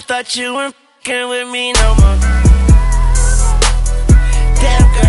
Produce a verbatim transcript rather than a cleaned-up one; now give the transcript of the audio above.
thought you weren't fucking with me no more. Damn girl.